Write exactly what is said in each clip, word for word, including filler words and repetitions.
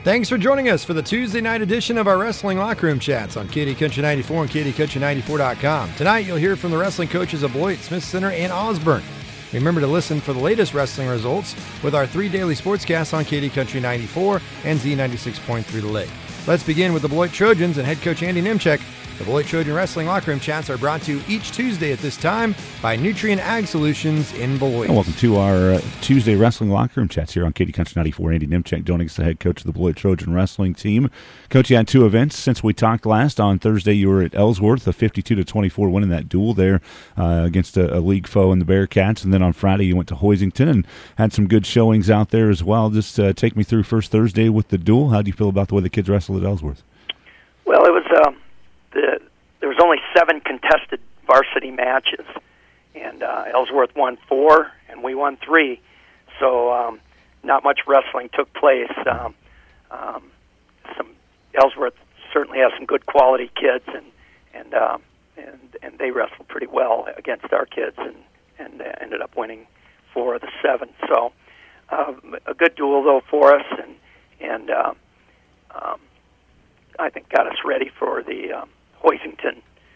Thanks for joining us for the Tuesday night edition of our Wrestling Locker Room Chats on K D Country ninety-four and K D Country ninety-four dot com. Tonight, you'll hear from the wrestling coaches of Beloit, Smith Center, and Osborne. Remember to listen for the latest wrestling results with our three daily sportscasts on K D Country ninety-four and Z ninety-six point three The Lake. Let's begin with the Beloit Trojans and head coach Andy Nemchek. The Beloit Trojan Wrestling Locker Room Chats are brought to you each Tuesday at this time by Nutrien Ag Solutions in Beloit. And welcome to our uh, Tuesday Wrestling Locker Room Chats here on K D Country ninety-four. Andy Nemchek joining us, the head coach of the Beloit Trojan Wrestling team. Coach, you had two events since we talked last. On Thursday, you were at Ellsworth, a fifty-two to twenty-four win in that duel there uh, against a, a league foe in the Bearcats. And then on Friday, you went to Hoisington and had some good showings out there as well. Just uh, take me through first Thursday with the duel. How do you feel about the way the kids wrestled at Ellsworth? Well, it was um, the there was only seven contested varsity matches, and uh, Ellsworth won four, and we won three. So um, not much wrestling took place. Um, um, some Ellsworth certainly has some good quality kids, and and um, and and they wrestled pretty well against our kids, and and uh, ended up winning four of the seven. So um, a good duel though for us, and and um, um, I think got us ready for the um, Hoisington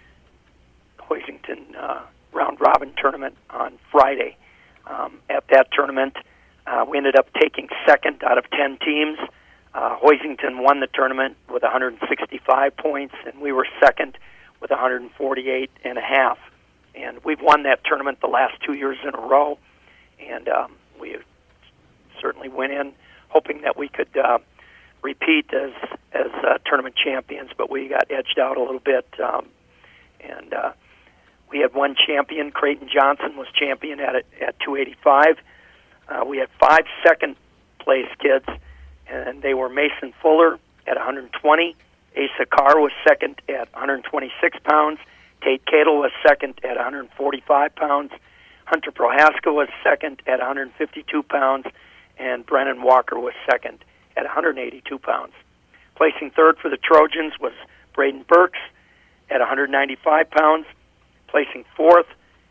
Hoisington uh, round robin tournament on Friday. Um, at that tournament, uh, we ended up taking second out of ten teams. Uh, Hoisington won the tournament with one hundred sixty-five points, and we were second with one hundred forty-eight and a half. And we've won that tournament the last two years in a row, and um, we certainly went in hoping that we could uh, repeat as as uh, tournament champions, but we got edged out a little bit. Um, and uh, we had one champion. Creighton Johnson was champion at at two eighty-five. Uh, we had five second place kids, and they were Mason Fuller at one hundred twenty. Asa Carr was second at one hundred twenty-six pounds. Tate Cadle was second at one hundred forty-five pounds. Hunter Prohaska was second at one hundred fifty-two pounds, and Brennan Walker was second at one hundred eighty-two pounds. Placing third for the Trojans was Braden Burks at one hundred ninety-five pounds. Placing fourth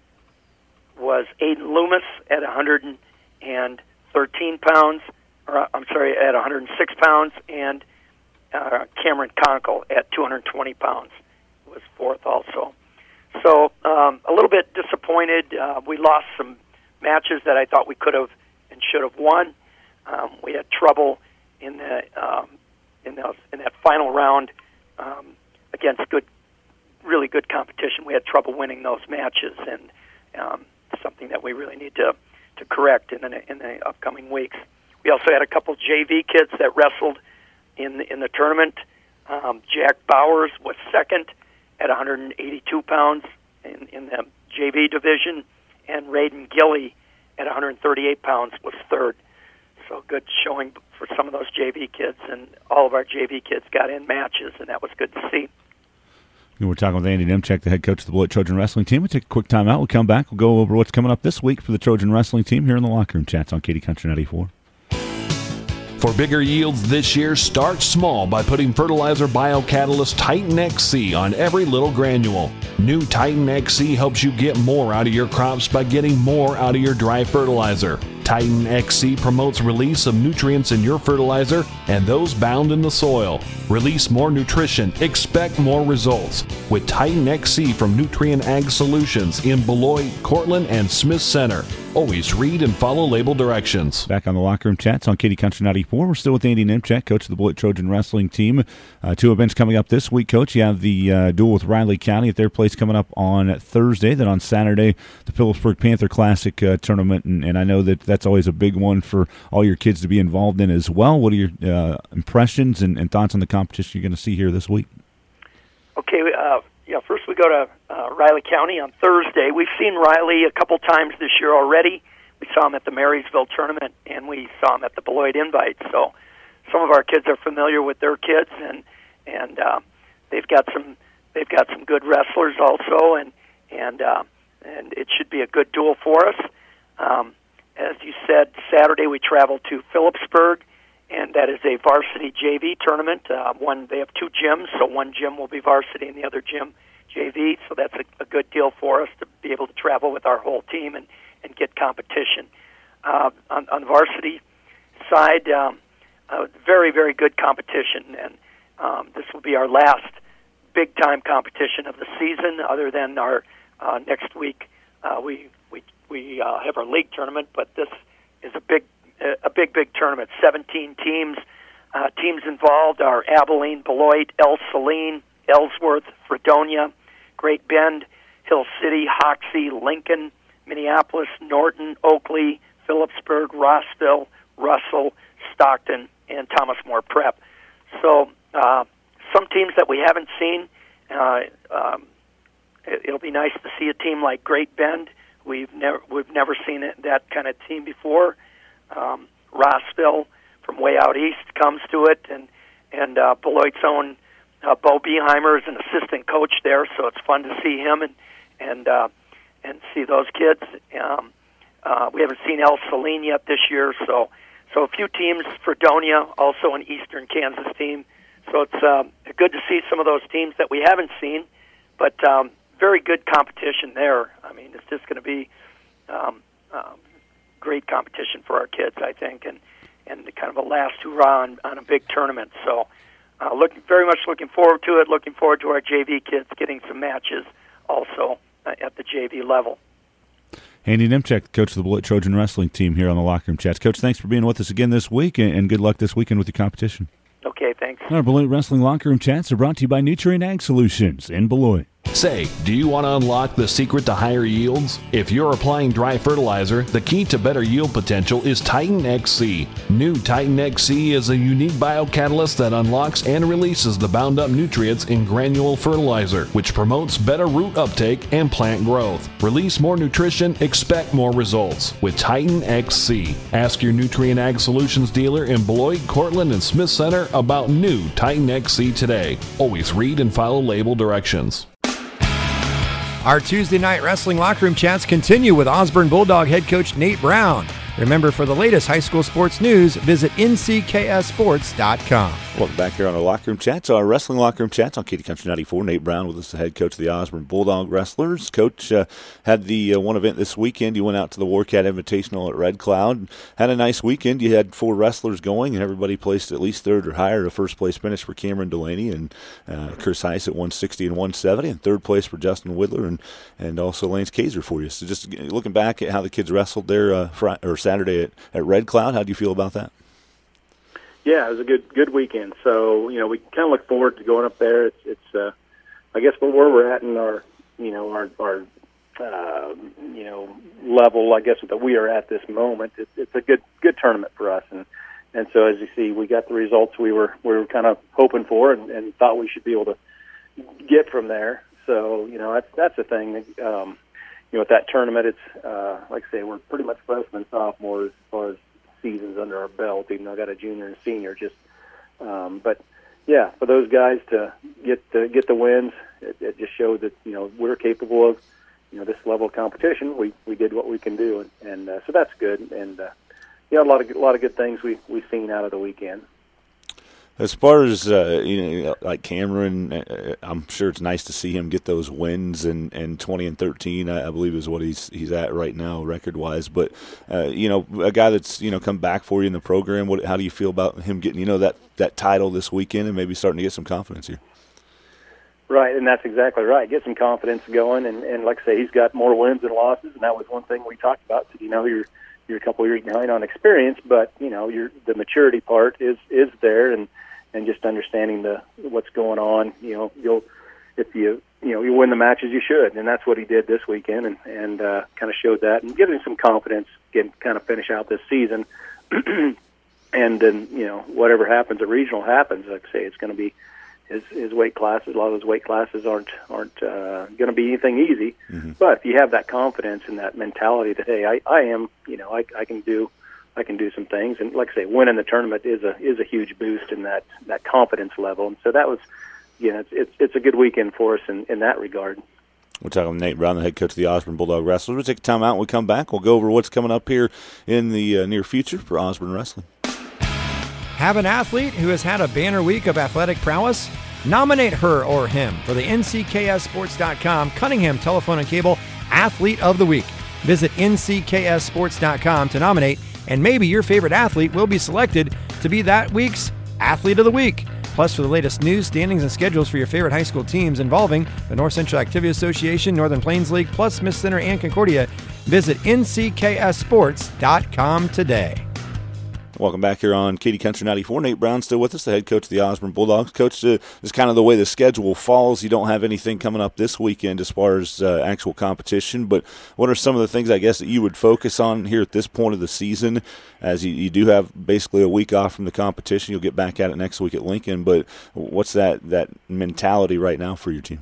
was Aiden Loomis at one hundred thirteen pounds, or I'm sorry, at one hundred six pounds, and uh, Cameron Conkle at two hundred twenty pounds was fourth also. So um, a little bit disappointed. Uh, we lost some matches that I thought we could have and should have won. Um, we had trouble in the um, in those in that final round um, against good, really good competition. We had trouble winning those matches, and um, something that we really need to to correct in the in the upcoming weeks. We also had a couple J V kids that wrestled in the, in the tournament. Um, Jack Bowers was second at one hundred eighty-two pounds in, in the J V division, and Raiden Gilly at one hundred thirty-eight pounds was third. So good showing for some of those J V kids, and all of our J V kids got in matches, and that was good to see. We're talking with Andy Nemchek, the head coach of the Beloit Trojan Wrestling team. We'll take a quick time out. We'll come back. We'll go over what's coming up this week for the Trojan Wrestling team here in the Locker Room Chats on K D Country ninety-four. For bigger yields this year, start small by putting fertilizer biocatalyst Titan X C on every little granule. New Titan X C helps you get more out of your crops by getting more out of your dry fertilizer. Titan X C promotes release of nutrients in your fertilizer and those bound in the soil. Release more nutrition, expect more results. With Titan X C from Nutrien Ag Solutions in Beloit, Cortland, and Smith Center. Always read and follow label directions. Back on the Locker Room Chats on K D Country ninety-four. We're still with Andy Nemchek, coach of the Beloit Trojan Wrestling team. Uh, two events coming up this week, Coach. You have the uh, duel with Riley County at their place coming up on Thursday. Then on Saturday, the Phillipsburg Panther Classic uh, tournament. And, and I know that that's always a big one for all your kids to be involved in as well. What are your uh, impressions and, and thoughts on the competition you're going to see here this week? Okay, uh, yeah. First, we go to uh, Riley County on Thursday. We've seen Riley a couple times this year already. We saw him at the Marysville tournament, and we saw him at the Beloit Invite. So, some of our kids are familiar with their kids, and and uh, they've got some they've got some good wrestlers also, and and uh, and it should be a good duel for us. Um, as you said, Saturday we travel to Phillipsburg, and that is a varsity J V tournament. Uh, one they have two gyms, so one gym will be varsity and the other gym J V. So that's a, a good deal for us to be able to travel with our whole team and, and get competition. Uh, on, on the varsity side, um, uh, very, very good competition, and um, this will be our last big-time competition of the season, other than our uh, next week. Uh, we we we uh, have our league tournament, but this is a big a big big tournament. Seventeen teams. Uh, teams involved are Abilene, Beloit, El Saline, Ellsworth, Fredonia, Great Bend, Hill City, Hoxie, Lincoln, Minneapolis, Norton, Oakley, Phillipsburg, Rossville, Russell, Stockton, and Thomas More Prep. So uh, some teams that we haven't seen. Uh, um, it, it'll be nice to see a team like Great Bend. We've never we've never seen it, that kind of team before. Um, Rossville, from way out east, comes to it, and and uh, Beloit's own uh, Bo Beheimer is an assistant coach there, so it's fun to see him and and uh, and see those kids. Um, uh, we haven't seen El Saline yet this year, so so a few teams. Fredonia, also an Eastern Kansas team, so it's uh, good to see some of those teams that we haven't seen, but um, very good competition there. I mean, it's just going to be um, um, great competition for our kids, I think, and. and kind of a last hurrah on, on a big tournament. So uh, looking very much looking forward to it, looking forward to our J V kids getting some matches also uh, at the J V level. Andy Nemchek, coach of the Beloit Trojan Wrestling team here on the Locker Room Chats. Coach, thanks for being with us again this week, and good luck this weekend with your competition. Okay, thanks. Our Beloit Wrestling Locker Room Chats are brought to you by Nutrient Ag Solutions in Beloit. Say, do you want to unlock the secret to higher yields? If you're applying dry fertilizer, the key to better yield potential is Titan X C. New Titan X C is a unique biocatalyst that unlocks and releases the bound up nutrients in granule fertilizer, which promotes better root uptake and plant growth. Release more nutrition, expect more results with Titan X C. Ask your Nutrient Ag Solutions dealer in Beloit, Cortland, and Smith Center about new Titan X C today. Always read and follow label directions. Our Tuesday night wrestling locker room chats continue with Osborne Bulldog head coach Nate Brown. Remember, for the latest high school sports news, visit N C K S sports dot com. Welcome back here on our Locker Room Chats, our Wrestling Locker Room Chats on Katy Country ninety-four. Nate Brown with us, the head coach of the Osborne Bulldog Wrestlers. Coach, uh, had the uh, one event this weekend. You went out to the Warcat Invitational at Red Cloud. Had a nice weekend. You had four wrestlers going, and everybody placed at least third or higher. A first-place finish for Cameron Delaney and uh, Chris Heiss at one sixty and one seventy, and third place for Justin Widler and, and also Lance Kaiser for you. So just looking back at how the kids wrestled there uh, Friday, or Saturday at, at Red Cloud, how do you feel about that? Yeah, it was a good good weekend. So, you know, we kind of look forward to going up there. It's, it's uh, I guess, where we're at in our, you know, our, our uh, you know, level, I guess, that we are at this moment. It, it's a good good tournament for us. And, and so, as you see, we got the results we were we were kind of hoping for and, and thought we should be able to get from there. So, you know, that's, that's the thing. Um, you know, with that tournament, it's, uh, like I say, we're pretty much freshmen, sophomores as far as seasons under our belt, even though I got a junior and senior. Just, um, but yeah, for those guys to get the get the wins, it, it just showed that, you know, we're capable of, you know, this level of competition. We we did what we can do, and, and uh, so that's good. And uh, yeah, a lot of a lot of good things we we've seen out of the weekend. As far as, uh, you know, like Cameron, uh, I'm sure it's nice to see him get those wins, and, and twenty and thirteen, I, I believe, is what he's he's at right now, record-wise. But, uh, you know, a guy that's, you know, come back for you in the program, what, how do you feel about him getting, you know, that, that title this weekend and maybe starting to get some confidence here? Right, and that's exactly right. Get some confidence going, and, and like I say, he's got more wins than losses, and that was one thing we talked about. So, you know, you're you're a couple of years behind on experience, but, you know, you're, the maturity part is, is there, and and just understanding the what's going on. You know, you'll if you you know you win the matches, you should, and that's what he did this weekend, and and uh, kind of showed that and giving him some confidence, get kind of finish out this season, and then you know whatever happens at regional happens. Like I say, it's going to be his his weight classes. A lot of those weight classes aren't aren't uh, going to be anything easy, mm-hmm. but if you have that confidence and that mentality that hey, I I am you know I I can do. I can do some things, and like I say, winning the tournament is a is a huge boost in that, that confidence level. And so that was, you know, it's it's, it's a good weekend for us in, in that regard. We're talking with Nate Brown, the head coach of the Osborne Bulldog Wrestlers. We'll take a time out. When we come back, we'll go over what's coming up here in the uh, near future for Osborne Wrestling. Have an athlete who has had a banner week of athletic prowess? Nominate her or him for the N C K S sports dot com Cunningham Telephone and Cable Athlete of the Week. Visit N C K S sports dot com to nominate, and maybe your favorite athlete will be selected to be that week's Athlete of the Week. Plus, for the latest news, standings, and schedules for your favorite high school teams involving the North Central Activity Association, Northern Plains League, plus Smith Center and Concordia, visit N C K S sports dot com today. Welcome back here on Katy Country ninety-four. Nate Brown still with us, the head coach of the Osborne Bulldogs. Coach, uh, this is kind of the way the schedule falls. You don't have anything coming up this weekend as far as uh, actual competition, but what are some of the things, I guess, that you would focus on here at this point of the season, as you, you do have basically a week off from the competition? You'll get back at it next week at Lincoln, but what's that, that mentality right now for your team?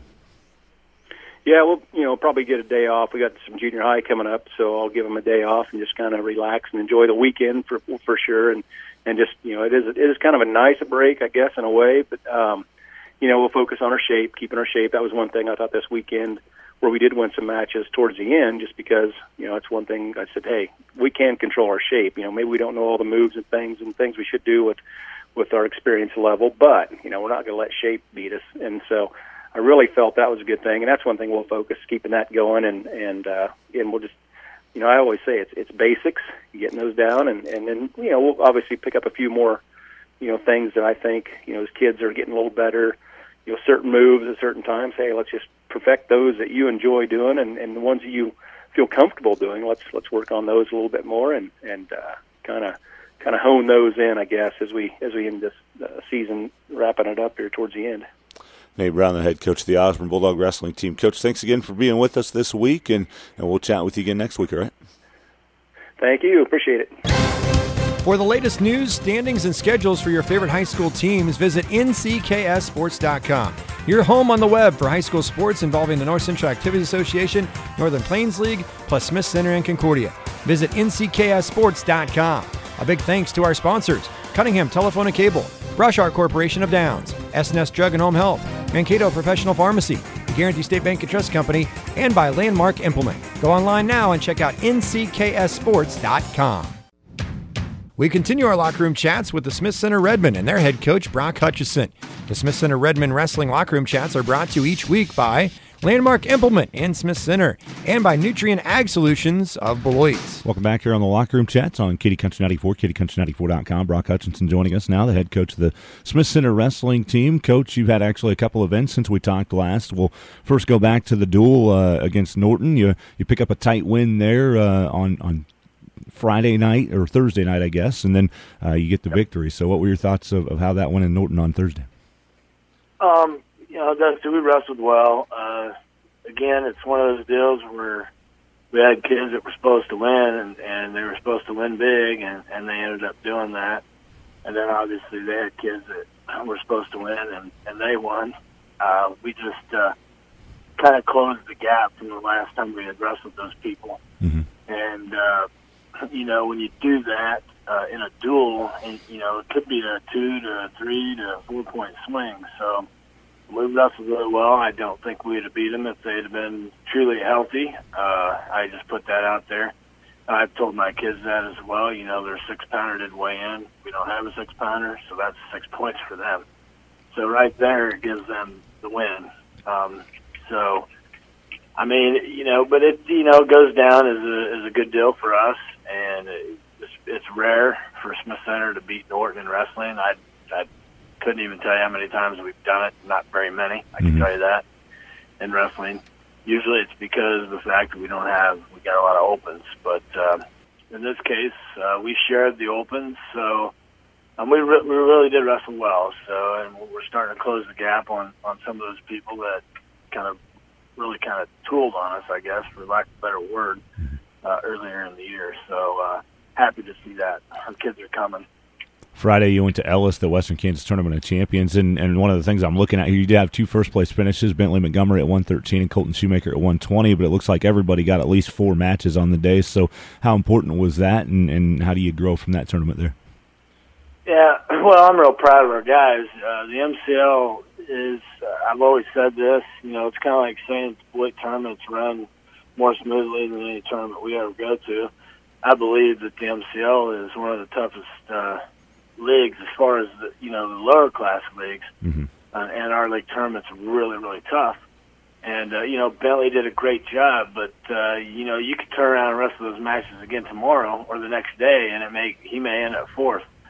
Yeah, we'll you know probably get a day off. We got some junior high coming up, so I'll give them a day off and just kind of relax and enjoy the weekend for for sure. And and just you know it is it is kind of a nice break, I guess, in a way. But um, you know we'll focus on our shape, keeping our shape. That was one thing I thought this weekend where we did win some matches towards the end, just because you know it's one thing I said, hey, we can control our shape. You know maybe we don't know all the moves and things and things we should do with with our experience level, but you know we're not going to let shape beat us. And so I really felt that was a good thing, and that's one thing we'll focus, keeping that going, and and uh, and we'll just, you know, I always say it's it's basics, getting those down, and and then you know we'll obviously pick up a few more, you know, things that I think you know as kids are getting a little better, you know, certain moves at certain times. Hey, let's just perfect those that you enjoy doing, and, and the ones that you feel comfortable doing. Let's let's work on those a little bit more, and and kind of kind of hone those in, I guess, as we as we end this uh, season, wrapping it up here towards the end. Nate Brown, the head coach of the Osborne Bulldog Wrestling Team. Coach, thanks again for being with us this week, and, and we'll chat with you again next week, all right? Thank you. Appreciate it. For the latest news, standings, and schedules for your favorite high school teams, visit N C K S sports dot com. Your home on the web for high school sports involving the North Central Activity Association, Northern Plains League, plus Smith Center and Concordia. Visit N C K S sports dot com. A big thanks to our sponsors, Cunningham Telephone and Cable, Brush Art Corporation of Downs, S and S Drug and Home Health, Mankato Professional Pharmacy, the Guarantee State Bank and Trust Company, and by Landmark Implement. Go online now and check out N C K S sports dot com. We continue our locker room chats with the Smith Center Redmen and their head coach, Brock Hutchison. The Smith Center Redmen Wrestling Locker Room chats are brought to you each week by Landmark Implement in Smith Center, and by Nutrien Ag Solutions of Beloit. Welcome back here on the Locker Room Chats on Katy Country ninety-four, Katy Country ninety-four dot com. Brock Hutchinson joining us now, the head coach of the Smith Center Wrestling Team. Coach, you've had actually a couple events since we talked last. We'll first go back to the duel uh, against Norton. You you pick up a tight win there uh, on on Friday night, or Thursday night, I guess, and then uh, you get the victory. So what were your thoughts of, of how that went in Norton on Thursday? Um. You know, Dusty, we wrestled well. Uh, again, it's one of those deals where we had kids that were supposed to win, and, and they were supposed to win big, and, and they ended up doing that. And then obviously they had kids that were supposed to win, and, and they won. Uh, we just uh, kind of closed the gap from the last time we had wrestled those people. Mm-hmm. And, uh, you know, when you do that uh, in a duel, and, you know, it could be a two to a three to a four-point swing. So we wrestled really well. I don't think we would have beat them if they'd have been truly healthy. Uh, I just put that out there. I've told my kids that as well. You know, their six-pounder did weigh in. We don't have a six-pounder, so that's six points for them. So right there, it gives them the win. Um, so, I mean, you know, but it, you know, goes down as a, as a good deal for us, and it's, it's rare for Smith Center to beat Norton in wrestling. I, I couldn't even tell you how many times we've done it. Not very many, I can Mm-hmm. tell you that, in wrestling. Usually it's because of the fact that we don't have, we got a lot of opens. But uh, in this case, uh, we shared the opens, so um, we, re- we really did wrestle well. So, and we're starting to close the gap on, on some of those people that kind of really kind of tooled on us, I guess, for lack of a better word, uh, earlier in the year. So uh, happy to see that. Our kids are coming. Friday, you went to Ellis, the Western Kansas Tournament of Champions, and, and one of the things I'm looking at here, you did have two first-place finishes, Bentley Montgomery at one thirteen and Colton Shoemaker at one twenty, but it looks like everybody got at least four matches on the day. So how important was that, and, and how do you grow from that tournament there? Yeah, well, I'm real proud of our guys. Uh, the M C L is, uh, I've always said this, you know, it's kind of like saying split tournaments run more smoothly than any tournament we ever go to. I believe that the M C L is one of the toughest uh, leagues as far as the, you know, the lower class leagues, Mm-hmm. uh, and our league tournament's really, really tough. And, uh, you know, Bentley did a great job, but, uh, you know, you could turn around and wrestle those matches again tomorrow or the next day, and it may he may end up fourth.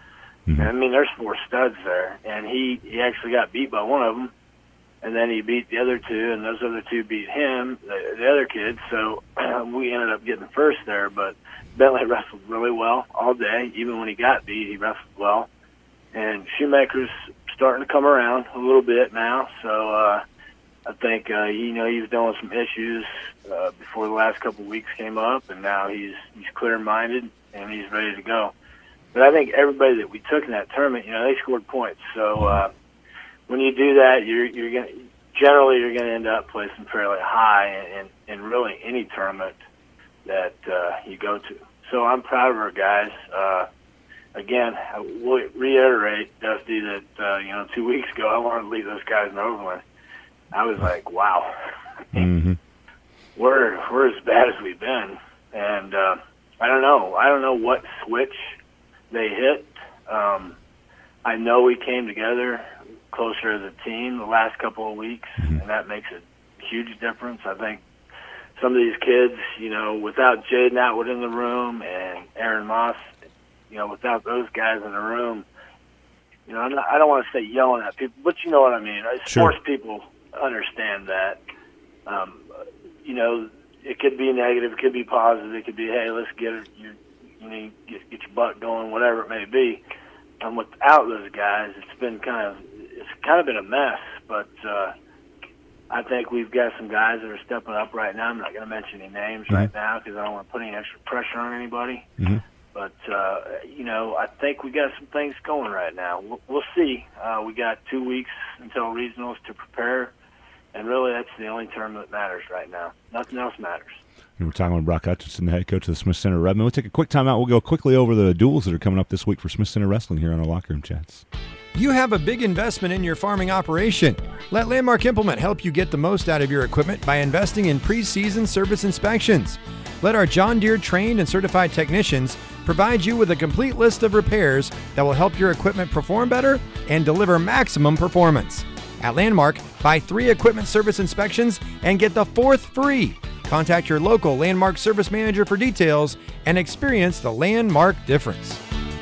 Mm-hmm. And, I mean, there's four studs there, and he, he actually got beat by one of them, and then he beat the other two, and those other two beat him, the, the other kids. So we ended up getting first there, but Bentley wrestled really well all day. Even when he got beat, he wrestled well. And Shoemaker's starting to come around a little bit now, so uh, I think uh, you know he was dealing with some issues uh, before the last couple of weeks came up, and now he's he's clear-minded and he's ready to go. But I think everybody that we took in that tournament, you know, they scored points. So uh, when you do that, you're you're going generally you're going to end up placing fairly high in, in, in really any tournament that uh, you go to. So I'm proud of our guys. Uh, again, I will reiterate, Dusty, that uh, you know two weeks ago I wanted to leave those guys in Overland. I was like, wow, mm-hmm. we're we're as bad as we've been, and uh, I don't know. I don't know what switch they hit. Um, I know we came together closer as a team the last couple of weeks, mm-hmm. and that makes a huge difference. I think some of these kids, you know, without Jaden Atwood in the room and Aaron Moss, you know, without those guys in the room, you know, I'm not, I don't want to say yelling at people, but you know what I mean. Sure. Sports people understand that. Um, you know, it could be negative, it could be positive, it could be, hey, let's get it, you, you know, get, get your butt going, whatever it may be. And without those guys, it's been kind of, it's kind of been a mess. But uh, I think we've got some guys that are stepping up right now. I'm not going to mention any names mm-hmm. right now because I don't want to put any extra pressure on anybody. Mm-hmm. But, uh, you know, I think we got some things going right now. We'll, we'll see. Uh, we got two weeks until regionals to prepare. And really, that's the only term that matters right now. Nothing else matters. And we're talking with Brock Hutchinson, the head coach of the Smith Center Redmen. We'll take a quick time out. We'll go quickly over the duels that are coming up this week for Smith Center Wrestling here on our Locker Room Chats. You have a big investment in your farming operation. Let Landmark Implement help you get the most out of your equipment by investing in pre-season service inspections. Let our John Deere trained and certified technicians provide you with a complete list of repairs that will help your equipment perform better and deliver maximum performance. At Landmark, buy three equipment service inspections and get the fourth free. Contact your local Landmark service manager for details and experience the Landmark difference.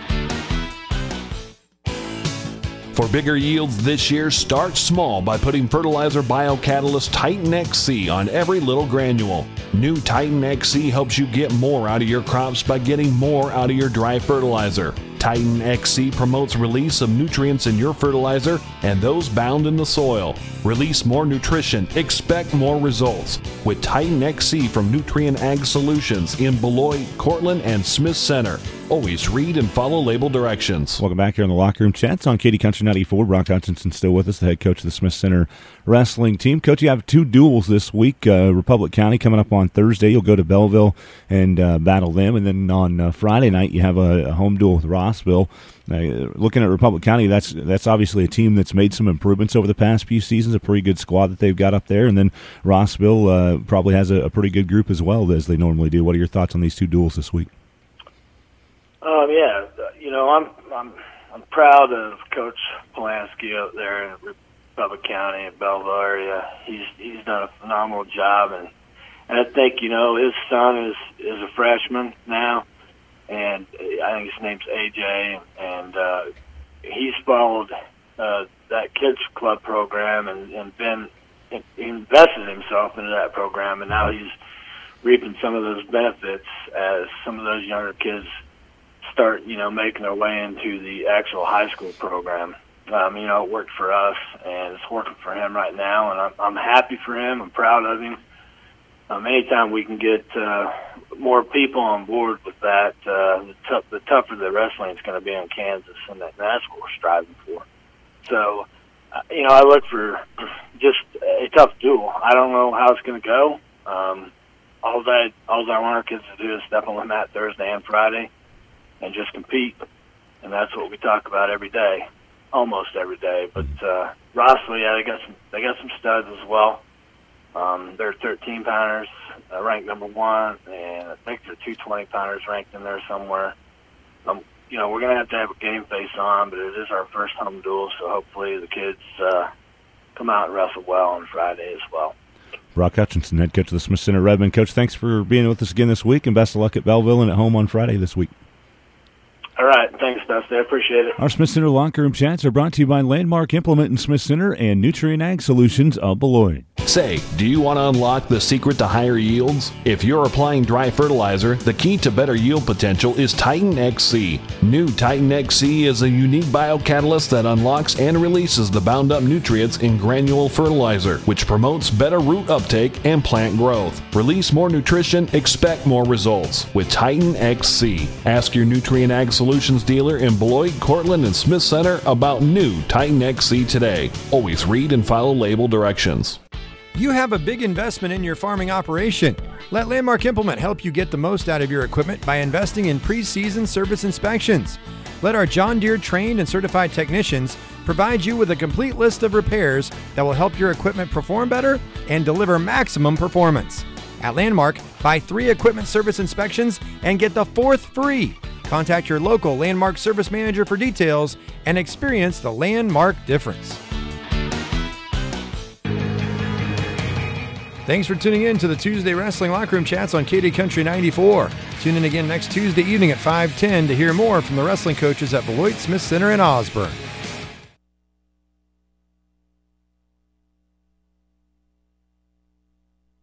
For bigger yields this year, start small by putting fertilizer biocatalyst Titan X C on every little granule. New Titan X C helps you get more out of your crops by getting more out of your dry fertilizer. Titan X C promotes release of nutrients in your fertilizer and those bound in the soil. Release more nutrition, expect more results. With Titan X C from Nutrient Ag Solutions in Beloit, Cortland, and Smith Center. Always read and follow label directions. Welcome back here on the Locker Room Chats on Katy Country ninety-four. Brock Hutchinson still with us, the head coach of the Smith Center wrestling team. Coach, you have two duels this week. Uh, Republic County coming up on Thursday. You'll go to Belleville and uh, battle them. And then on uh, Friday night, you have a, a home duel with Rossville. Uh, looking at Republic County, that's that's obviously a team that's made some improvements over the past few seasons, a pretty good squad that they've got up there. And then Rossville uh, probably has a, a pretty good group as well, as they normally do. What are your thoughts on these two duels this week? Um, yeah, you know, I'm I'm I'm proud of Coach Polanski out there in Republic County and Belleville area. He's he's done a phenomenal job, and and I think you know his son is is a freshman now, and I think his name's A J, and uh, he's followed uh, that kids club program and and been he invested himself into that program, and now he's reaping some of those benefits as some of those younger kids start, you know, making their way into the actual high school program. Um, you know, it worked for us, and it's working for him right now, and I'm, I'm happy for him. I'm proud of him. Um, anytime we can get uh, more people on board with that, uh, the, t- the tougher the wrestling is going to be in Kansas, and, that, and that's what we're striving for. So, uh, you know, I look for just a tough duel. I don't know how it's going to go. Um, all that, all I want our kids to do is step on the mat Thursday and Friday and just compete, and that's what we talk about every day, almost every day. But uh, Rossville, yeah, they got some they got some studs as well. Um, they're thirteen pounders, uh, ranked number one, and I think they're two twenty pounders ranked in there somewhere. Um, you know, we're gonna have to have a game face on, but it is our first home duel, so hopefully the kids uh, come out and wrestle well on Friday as well. Brock Hutchinson, head coach of the Smith Center Redmen. Coach, thanks for being with us again this week, and best of luck at Belleville and at home on Friday this week. All right. Thanks, Dusty. I appreciate it. Our Smith Center Locker Room Chats are brought to you by Landmark Implement in Smith Center and Nutrient Ag Solutions of Beloit. Say, do you want to unlock the secret to higher yields? If you're applying dry fertilizer, the key to better yield potential is Titan X C. New Titan X C is a unique biocatalyst that unlocks and releases the bound up nutrients in granule fertilizer, which promotes better root uptake and plant growth. Release more nutrition, expect more results with Titan X C. Ask your Nutrient Ag Solutions dealer in Beloit, Cortland, and Smith Center about new Titan X C today. Always read and follow label directions. You have a big investment in your farming operation. Let Landmark Implement help you get the most out of your equipment by investing in pre-season service inspections. Let our John Deere trained and certified technicians provide you with a complete list of repairs that will help your equipment perform better and deliver maximum performance. At Landmark, buy three equipment service inspections and get the fourth free. Contact your local Landmark service manager for details and experience the Landmark difference. Thanks for tuning in to the Tuesday Wrestling Locker Room Chats on K D Country ninety-four. Tune in again next Tuesday evening at five ten to hear more from the wrestling coaches at Beloit, Smith Center, and Osborne.